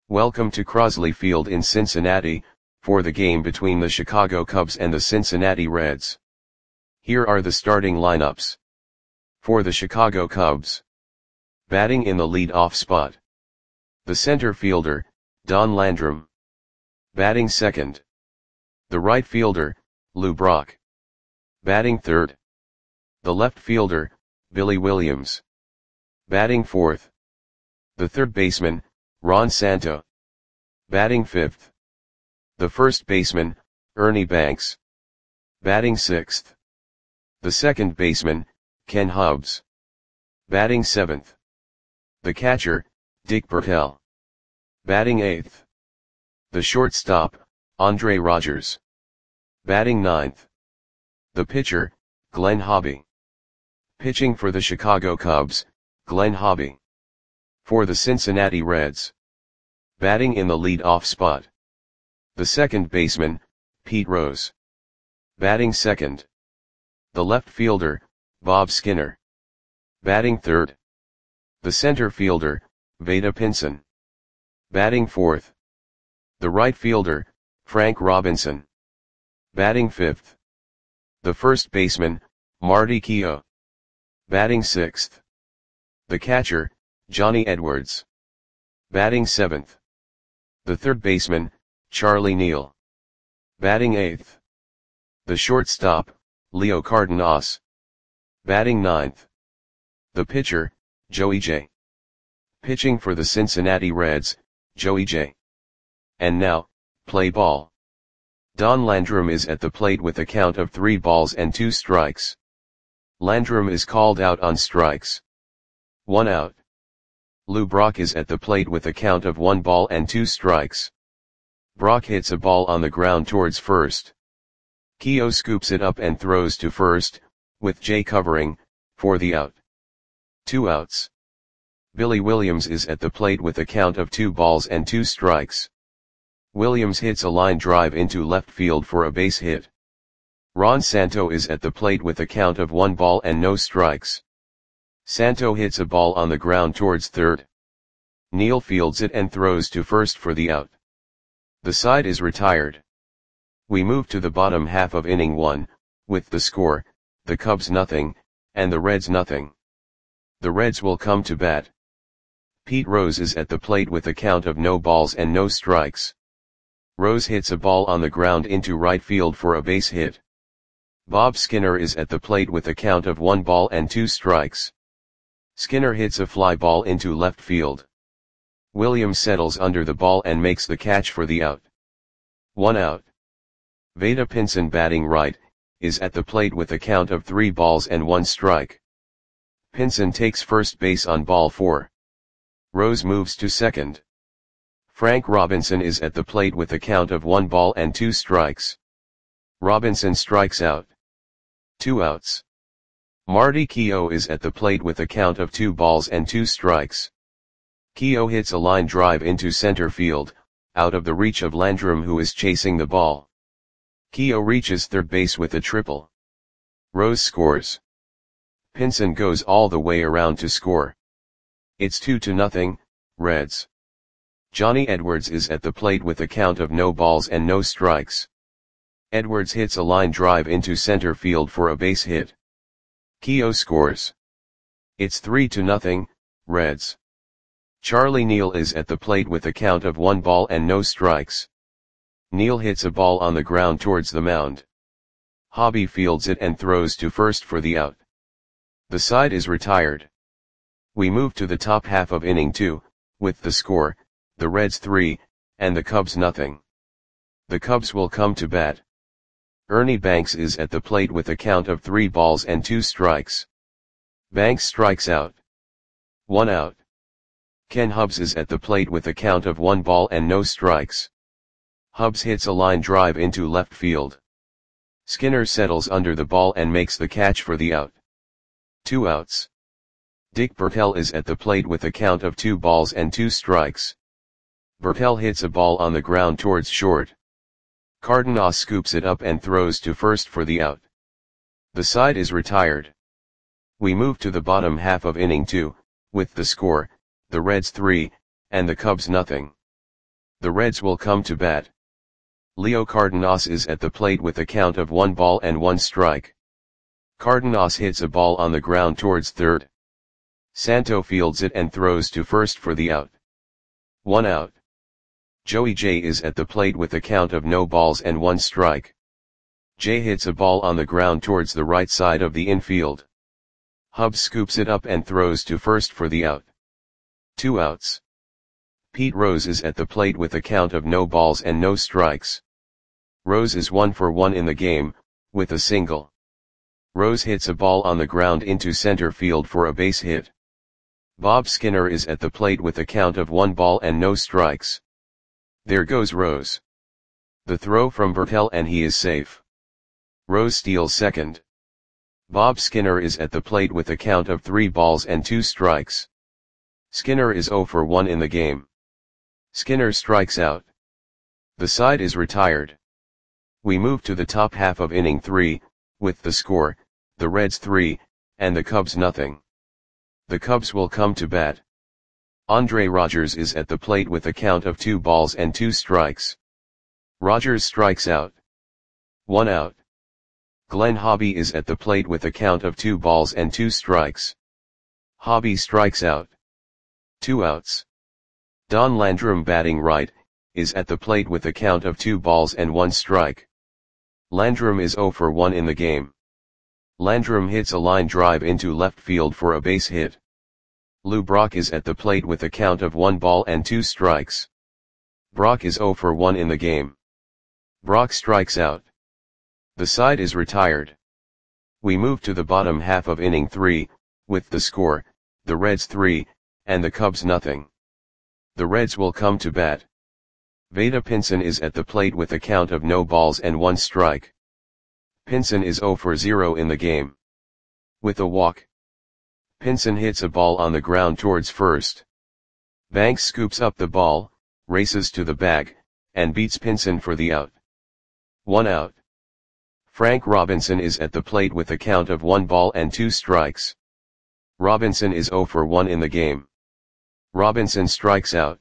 Welcome to Crosley Field in Cincinnati, for the game between the Chicago Cubs and the Cincinnati Reds. Here are the starting lineups. For the Chicago Cubs. Batting in the lead-off spot. The center fielder, Don Landrum. Batting second. The right fielder, Lou Brock. Batting third. The left fielder, Billy Williams. Batting fourth. The third baseman, Ron Santo. Batting fifth. The first baseman, Ernie Banks. Batting sixth. The second baseman, Ken Hubbs. Batting seventh. The catcher, Dick Bertel. Batting eighth. The shortstop, Andre Rogers. Batting ninth. The pitcher, Glenn Hobby. Pitching for the Chicago Cubs, Glenn Hobby. For the Cincinnati Reds. Batting in the lead-off spot. The second baseman, Pete Rose. Batting second. The left fielder, Bob Skinner. Batting third. The center fielder, Vada Pinson. Batting fourth. The right fielder, Frank Robinson. Batting fifth. The first baseman, Marty Keough. Batting sixth. The catcher, Johnny Edwards. Batting seventh. The third baseman, Charlie Neal. Batting eighth. The shortstop, Leo Cardenas. Batting ninth. The pitcher, Joey J. Pitching for the Cincinnati Reds, Joey J. And now, play ball. Don Landrum is at the plate with a count of 3 balls and 2 strikes. Landrum is called out on strikes. 1 out. Lou Brock is at the plate with a count of 1 ball and 2 strikes. Brock hits a ball on the ground towards first. Keough scoops it up and throws to first, with Jay covering, for the out. 2 outs. Billy Williams is at the plate with a count of 2 balls and 2 strikes. Williams hits a line drive into left field for a base hit. Ron Santo is at the plate with a count of 1 ball and no strikes. Santo hits a ball on the ground towards third. Neal fields it and throws to first for the out. The side is retired. We move to the bottom half of inning 1, with the score, the Cubs nothing, and the Reds nothing. The Reds will come to bat. Pete Rose is at the plate with a count of no balls and no strikes. Rose hits a ball on the ground into right field for a base hit. Bob Skinner is at the plate with a count of 1 ball and 2 strikes. Skinner hits a fly ball into left field. Williams settles under the ball and makes the catch for the out. 1 out. Vada Pinson, batting right, is at the plate with a count of 3 balls and 1 strike. Pinson takes first base on ball 4. Rose moves to second. Frank Robinson is at the plate with a count of 1 ball and 2 strikes. Robinson strikes out. 2 outs. Marty Keough is at the plate with a count of 2 balls and 2 strikes. Keough hits a line drive into center field, out of the reach of Landrum, who is chasing the ball. Keough reaches third base with a triple. Rose scores. Pinson goes all the way around to score. It's 2-0, Reds. Johnny Edwards is at the plate with a count of no balls and no strikes. Edwards hits a line drive into center field for a base hit. Keough scores. It's 3-0, Reds. Charlie Neal is at the plate with a count of 1 ball and no strikes. Neal hits a ball on the ground towards the mound. Hobby fields it and throws to first for the out. The side is retired. We move to the top half of inning 2, with the score, the Reds 3, and the Cubs nothing. The Cubs will come to bat. Ernie Banks is at the plate with a count of 3 balls and 2 strikes. Banks strikes out. 1 out. Ken Hubbs is at the plate with a count of 1 ball and no strikes. Hubbs hits a line drive into left field. Skinner settles under the ball and makes the catch for the out. 2 outs. Dick Bertel is at the plate with a count of 2 balls and 2 strikes. Bertel hits a ball on the ground towards short. Cardenas scoops it up and throws to first for the out. The side is retired. We move to the bottom half of inning 2, with the score, the Reds 3, and the Cubs nothing. The Reds will come to bat. Leo Cardenas is at the plate with a count of 1 ball and 1 strike. Cardenas hits a ball on the ground towards third. Santo fields it and throws to first for the out. 1 out. Joey J is at the plate with a count of no balls and 1 strike. J hits a ball on the ground towards the right side of the infield. Hubbs scoops it up and throws to first for the out. 2 outs. Pete Rose is at the plate with a count of no balls and no strikes. Rose is 1 for 1 in the game, with a single. Rose hits a ball on the ground into center field for a base hit. Bob Skinner is at the plate with a count of 1 ball and no strikes. There goes Rose. The throw from Bertel and he is safe. Rose steals second. Bob Skinner is at the plate with a count of 3 balls and 2 strikes. Skinner is 0 for 1 in the game. Skinner strikes out. The side is retired. We move to the top half of inning 3, with the score, the Reds 3, and the Cubs nothing. The Cubs will come to bat. Andre Rogers is at the plate with a count of 2 balls and 2 strikes. Rogers strikes out. 1 out. Glenn Hobby is at the plate with a count of 2 balls and 2 strikes. Hobby strikes out. 2 outs. Don Landrum batting right, is at the plate with a count of 2 balls and 1 strike. Landrum is 0 for 1 in the game. Landrum hits a line drive into left field for a base hit. Lou Brock is at the plate with a count of 1 ball and 2 strikes. Brock is 0 for 1 in the game. Brock strikes out. The side is retired. We move to the bottom half of inning 3, with the score, the Reds 3, and the Cubs nothing. The Reds will come to bat. Vada Pinson is at the plate with a count of no balls and 1 strike. Pinson is 0 for 0 in the game. With a walk. Pinson hits a ball on the ground towards first. Banks scoops up the ball, races to the bag, and beats Pinson for the out. 1 out. Frank Robinson is at the plate with a count of 1 ball and 2 strikes. Robinson is 0 for 1 in the game. Robinson strikes out.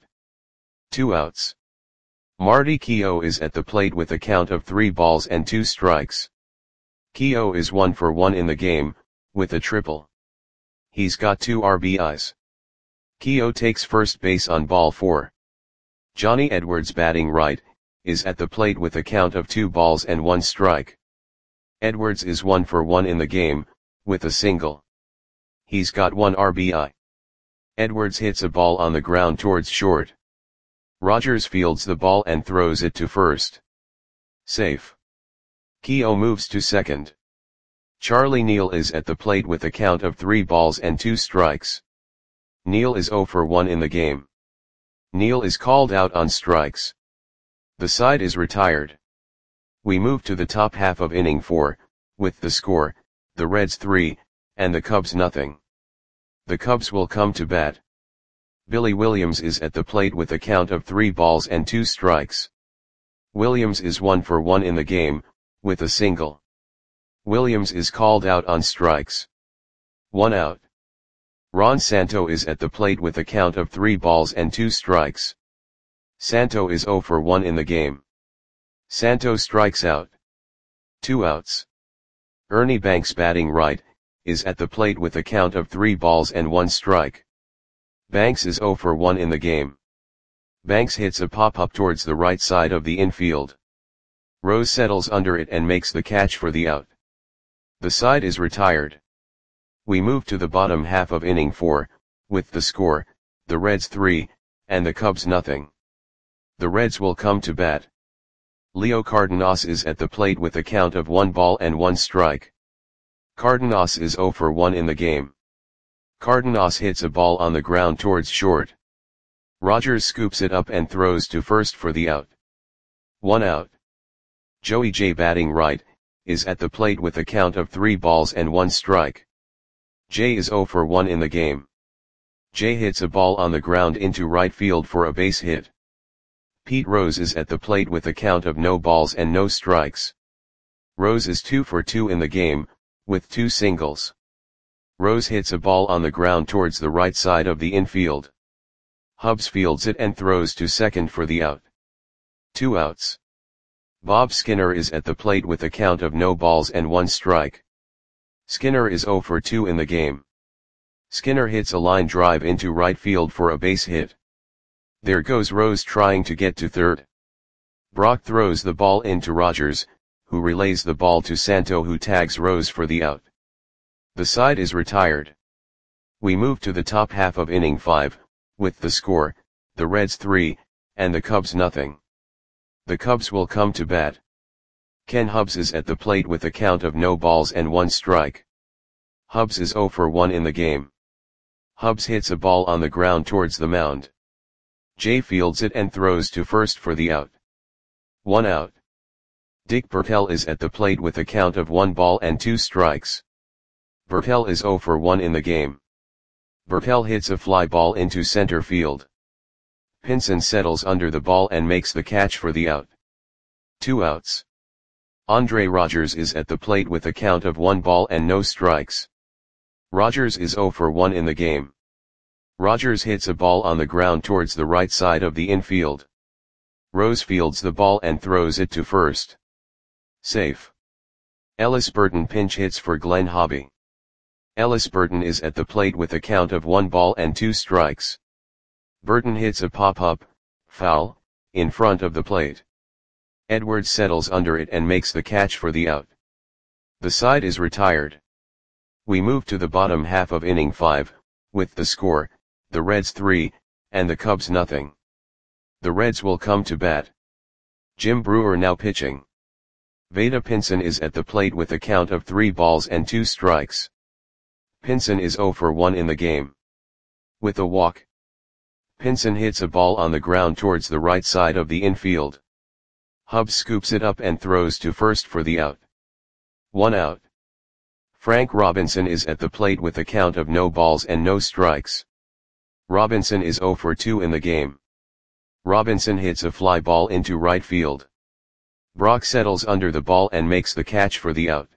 2 outs. Marty Keough is at the plate with a count of 3 balls and 2 strikes. Keough is 1 for 1 in the game, with a triple. He's got 2 RBIs. Keough takes first base on ball 4. Johnny Edwards batting right, is at the plate with a count of 2 balls and 1 strike. Edwards is 1 for 1 in the game, with a single. He's got 1 RBI. Edwards hits a ball on the ground towards short. Rogers fields the ball and throws it to first. Safe. Keough moves to second. Charlie Neal is at the plate with a count of 3 balls and 2 strikes. Neal is 0 for 1 in the game. Neal is called out on strikes. The side is retired. We move to the top half of inning 4, with the score, the Reds 3, and the Cubs nothing. The Cubs will come to bat. Billy Williams is at the plate with a count of 3 balls and 2 strikes. Williams is 1 for 1 in the game, with a single. Williams is called out on strikes. 1 out. Ron Santo is at the plate with a count of 3 balls and 2 strikes. Santo is 0 for 1 in the game. Santo strikes out. 2 outs. Ernie Banks batting right, is at the plate with a count of 3 balls and 1 strike. Banks is 0 for 1 in the game. Banks hits a pop-up towards the right side of the infield. Rose settles under it and makes the catch for the out. The side is retired. We move to the bottom half of inning 4, with the score, the Reds 3, and the Cubs nothing. The Reds will come to bat. Leo Cardenas is at the plate with a count of 1 ball and 1 strike. Cardenas is 0 for 1 in the game. Cardenas hits a ball on the ground towards short. Rogers scoops it up and throws to first for the out. 1 out. Joey J batting right, is at the plate with a count of 3 balls and 1 strike. J is 0 for 1 in the game. J hits a ball on the ground into right field for a base hit. Pete Rose is at the plate with a count of no balls and no strikes. Rose is 2 for 2 in the game, with 2 singles. Rose hits a ball on the ground towards the right side of the infield. Hubbs fields it and throws to second for the out. 2 outs. Bob Skinner is at the plate with a count of no balls and 1 strike. Skinner is 0 for 2 in the game. Skinner hits a line drive into right field for a base hit. There goes Rose trying to get to third. Brock throws the ball into Rogers, who relays the ball to Santo, who tags Rose for the out. The side is retired. We move to the top half of inning 5, with the score, the Reds 3, and the Cubs nothing. The Cubs will come to bat. Ken Hubbs is at the plate with a count of no balls and 1 strike. Hubbs is 0 for 1 in the game. Hubbs hits a ball on the ground towards the mound. Jay fields it and throws to first for the out. 1 out. Dick Bertel is at the plate with a count of 1 ball and 2 strikes. Bertel is 0 for 1 in the game. Bertel hits a fly ball into center field. Pinson settles under the ball and makes the catch for the out. 2 outs. Andre Rogers is at the plate with a count of 1 ball and no strikes. Rogers is 0 for 1 in the game. Rogers hits a ball on the ground towards the right side of the infield. Rose fields the ball and throws it to first. Safe. Ellis Burton pinch hits for Glenn Hobby. Ellis Burton is at the plate with a count of 1 ball and 2 strikes. Burton hits a pop-up, foul, in front of the plate. Edwards settles under it and makes the catch for the out. The side is retired. We move to the bottom half of inning 5, with the score, the Reds 3, and the Cubs nothing. The Reds will come to bat. Jim Brewer now pitching. Vada Pinson is at the plate with a count of 3 balls and 2 strikes. Pinson is 0 for 1 in the game. With a walk. Pinson hits a ball on the ground towards the right side of the infield. Hubbs scoops it up and throws to first for the out. 1 out. Frank Robinson is at the plate with a count of no balls and no strikes. Robinson is 0 for 2 in the game. Robinson hits a fly ball into right field. Brock settles under the ball and makes the catch for the out.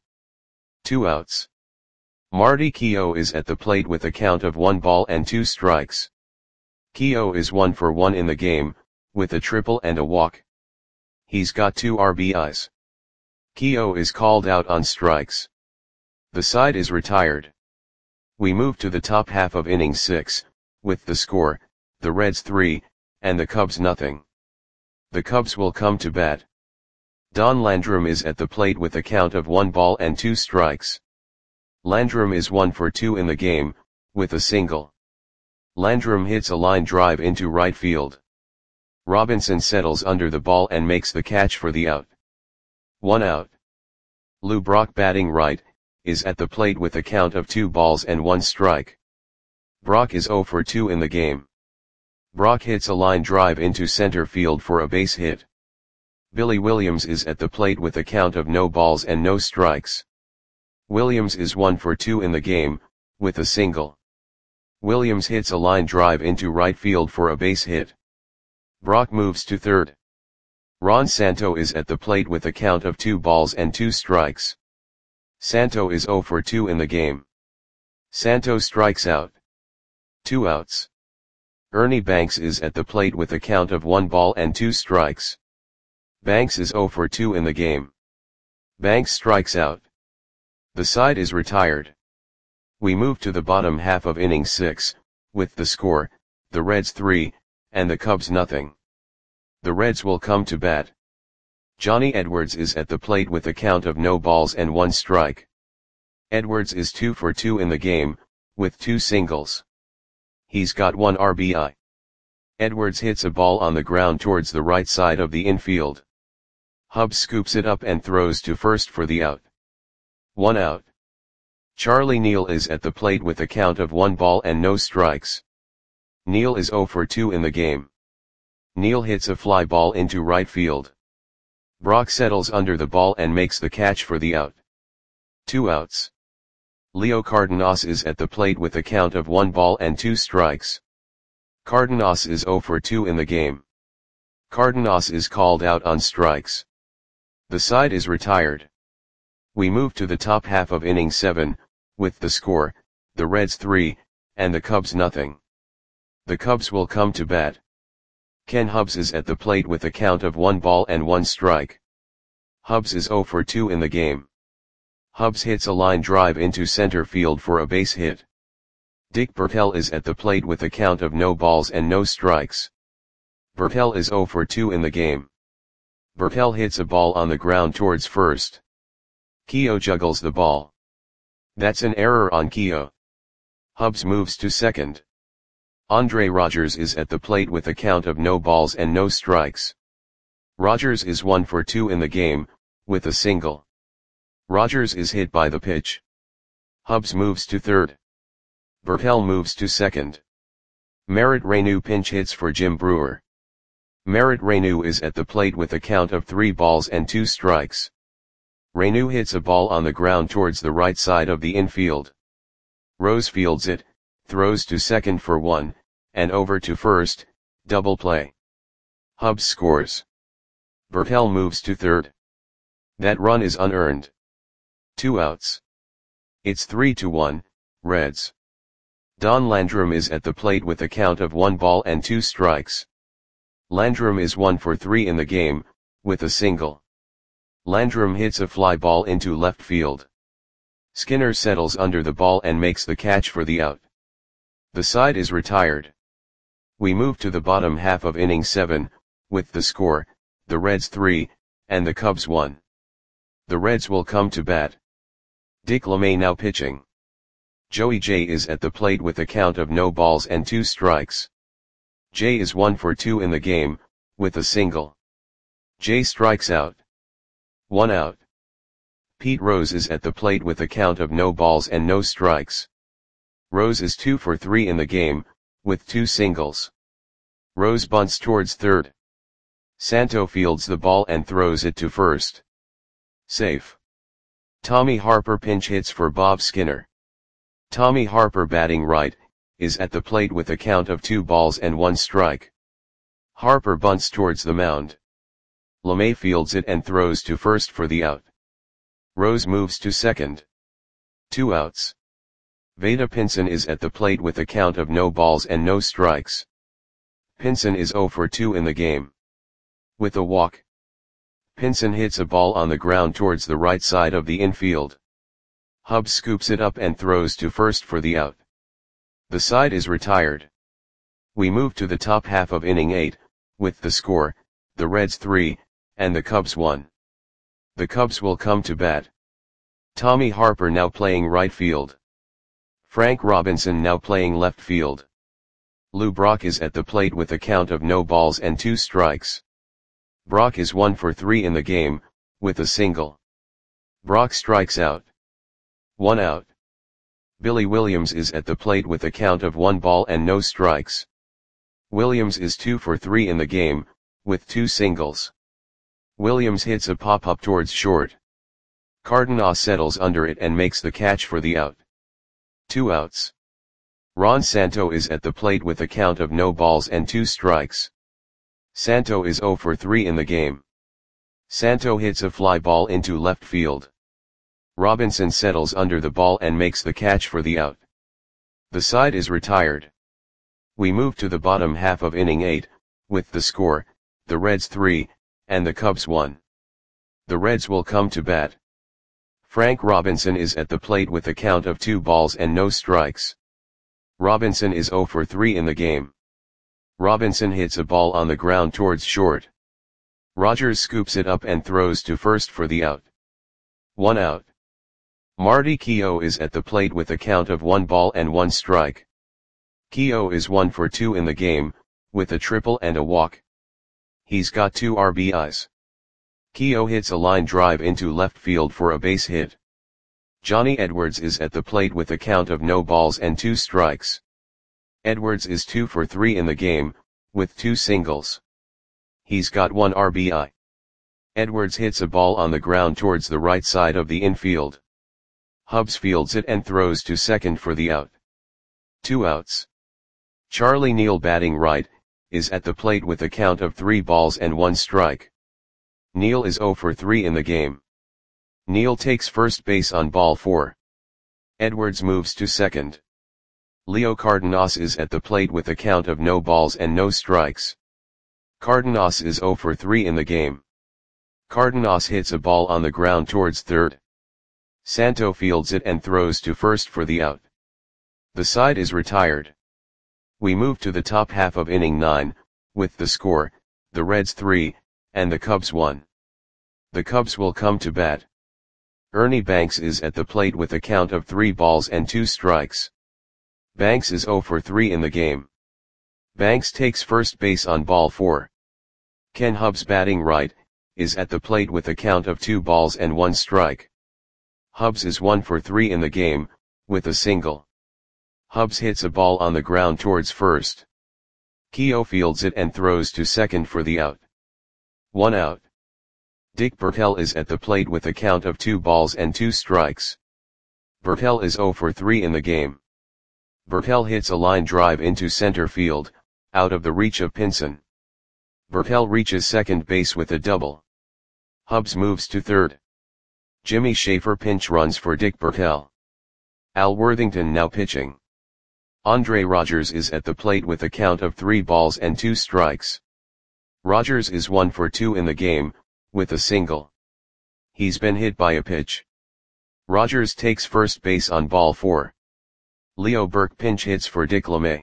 2 outs. Marty Keough is at the plate with a count of 1 ball and 2 strikes. Keough is 1 for 1 in the game, with a triple and a walk. He's got 2 RBIs. Keough is called out on strikes. The side is retired. We move to the top half of inning 6, with the score, the Reds 3, and the Cubs nothing. The Cubs will come to bat. Don Landrum is at the plate with a count of 1 ball and 2 strikes. Landrum is 1 for 2 in the game, with a single. Landrum hits a line drive into right field. Robinson settles under the ball and makes the catch for the out. 1 out. Lou Brock batting right, is at the plate with a count of 2 balls and 1 strike. Brock is 0 for 2 in the game. Brock hits a line drive into center field for a base hit. Billy Williams is at the plate with a count of no balls and no strikes. Williams is 1 for 2 in the game, with a single. Williams hits a line drive into right field for a base hit. Brock moves to third. Ron Santo is at the plate with a count of 2 balls and 2 strikes. Santo is 0 for 2 in the game. Santo strikes out. 2 outs. Ernie Banks is at the plate with a count of 1 ball and 2 strikes. Banks is 0 for 2 in the game. Banks strikes out. The side is retired. We move to the bottom half of inning 6, with the score, the Reds 3, and the Cubs nothing. The Reds will come to bat. Johnny Edwards is at the plate with a count of no balls and 1 strike. Edwards is 2 for 2 in the game, with 2 singles. He's got 1 RBI. Edwards hits a ball on the ground towards the right side of the infield. Hubbs scoops it up and throws to first for the out. 1 out. Charlie Neal is at the plate with a count of 1 ball and no strikes. Neal is 0 for 2 in the game. Neal hits a fly ball into right field. Brock settles under the ball and makes the catch for the out. 2 outs. Leo Cardenas is at the plate with a count of 1 ball and 2 strikes. Cardenas is 0 for 2 in the game. Cardenas is called out on strikes. The side is retired. We move to the top half of inning 7, with the score, the Reds 3, and the Cubs nothing. The Cubs will come to bat. Ken Hubbs is at the plate with a count of 1 ball and 1 strike. Hubbs is 0 for 2 in the game. Hubbs hits a line drive into center field for a base hit. Dick Bertel is at the plate with a count of no balls and no strikes. Bertel is 0 for 2 in the game. Bertel hits a ball on the ground towards first. Keogh juggles the ball. That's an error on Keogh. Hubbs moves to second. Andre Rogers is at the plate with a count of no balls and no strikes. Rogers is 1 for 2 in the game, with a single. Rogers is hit by the pitch. Hubbs moves to third. Bertel moves to second. Merritt Reyneau pinch hits for Jim Brewer. Merritt Reyneau is at the plate with a count of 3 balls and 2 strikes. Reyneau hits a ball on the ground towards the right side of the infield. Rose fields it, throws to second for 1, and over to first, double play. Hubbs scores. Bertel moves to third. That run is unearned. 2 outs. It's 3-1, Reds. Don Landrum is at the plate with a count of 1 ball and 2 strikes. Landrum is 1 for 3 in the game, with a single. Landrum hits a fly ball into left field. Skinner settles under the ball and makes the catch for the out. The side is retired. We move to the bottom half of inning 7, with the score, the Reds 3, and the Cubs 1. The Reds will come to bat. Dick LeMay now pitching. Joey J is at the plate with a count of no balls and 2 strikes. J is 1 for 2 in the game, with a single. J strikes out. 1 out. Pete Rose is at the plate with a count of no balls and no strikes. Rose is 2 for 3 in the game, with 2 singles. Rose bunts towards third. Santo fields the ball and throws it to first. Safe. Tommy Harper pinch hits for Bob Skinner. Tommy Harper, batting right, is at the plate with a count of 2 balls and 1 strike. Harper bunts towards the mound. LeMay fields it and throws to first for the out. Rose moves to second. 2 outs. Vada Pinson is at the plate with a count of no balls and no strikes. Pinson is 0 for 2 in the game. With a walk. Pinson hits a ball on the ground towards the right side of the infield. Hubbs scoops it up and throws to first for the out. The side is retired. We move to the top half of inning 8, with the score, the Reds 3, and the Cubs 1. The Cubs will come to bat. Tommy Harper now playing right field. Frank Robinson now playing left field. Lou Brock is at the plate with a count of no balls and 2 strikes. Brock is 1 for 3 in the game, with a single. Brock strikes out. 1 out. Billy Williams is at the plate with a count of 1 ball and no strikes. Williams is 2 for 3 in the game, with 2 singles. Williams hits a pop-up towards short. Cardenas settles under it and makes the catch for the out. 2 outs. Ron Santo is at the plate with a count of no balls and 2 strikes. Santo is 0 for 3 in the game. Santo hits a fly ball into left field. Robinson settles under the ball and makes the catch for the out. The side is retired. We move to the bottom half of inning 8, with the score, the Reds 3, and the Cubs 1. The Reds will come to bat. Frank Robinson is at the plate with a count of 2 balls and no strikes. Robinson is 0 for 3 in the game. Robinson hits a ball on the ground towards short. Rogers scoops it up and throws to first for the out. 1 out. Marty Keogh is at the plate with a count of 1 ball and 1 strike. Keogh is 1 for 2 in the game, with a triple and a walk. He's got 2 RBIs. Keogh hits a line drive into left field for a base hit. Johnny Edwards is at the plate with a count of no balls and 2 strikes. Edwards is 2 for 3 in the game, with 2 singles. He's got 1 RBI. Edwards hits a ball on the ground towards the right side of the infield. Hubbs fields it and throws to second for the out. 2 outs. Charlie Neal, batting right, is at the plate with a count of 3 balls and 1 strike. Neal is 0 for 3 in the game. Neal takes first base on ball 4. Edwards moves to second. Leo Cardenas is at the plate with a count of no balls and no strikes. Cardenas is 0 for 3 in the game. Cardenas hits a ball on the ground towards third. Santo fields it and throws to first for the out. The side is retired. We move to the top half of inning 9, with the score, the Reds 3, and the Cubs 1. The Cubs will come to bat. Ernie Banks is at the plate with a count of 3 balls and 2 strikes. Banks is 0 for 3 in the game. Banks takes first base on ball 4. Ken Hubbs, batting right, is at the plate with a count of 2 balls and 1 strike. Hubbs is 1 for 3 in the game, with a single. Hubbs hits a ball on the ground towards first. Keogh fields it and throws to second for the out. 1 out. Dick Bertel is at the plate with a count of 2 balls and 2 strikes. Bertel is 0 for 3 in the game. Bertel hits a line drive into center field, out of the reach of Pinson. Bertel reaches second base with a double. Hubbs moves to third. Jimmy Schaefer pinch runs for Dick Bertel. Al Worthington now pitching. Andre Rogers is at the plate with a count of 3 balls and 2 strikes. Rogers is 1 for 2 in the game, with a single. He's been hit by a pitch. Rogers takes first base on ball 4. Leo Burke pinch hits for Dick LeMay.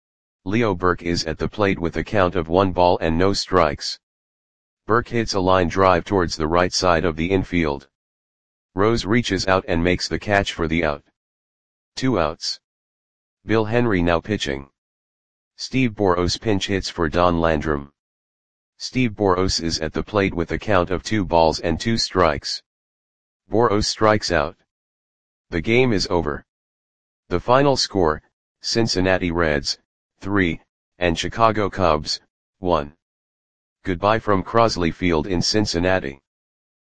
Leo Burke is at the plate with a count of 1 ball and no strikes. Burke hits a line drive towards the right side of the infield. Rose reaches out and makes the catch for the out. 2 outs. Bill Henry now pitching. Steve Boros pinch hits for Don Landrum. Steve Boros is at the plate with a count of 2 balls and 2 strikes. Boros strikes out. The game is over. The final score, Cincinnati Reds, 3, and Chicago Cubs, 1. Goodbye from Crosley Field in Cincinnati.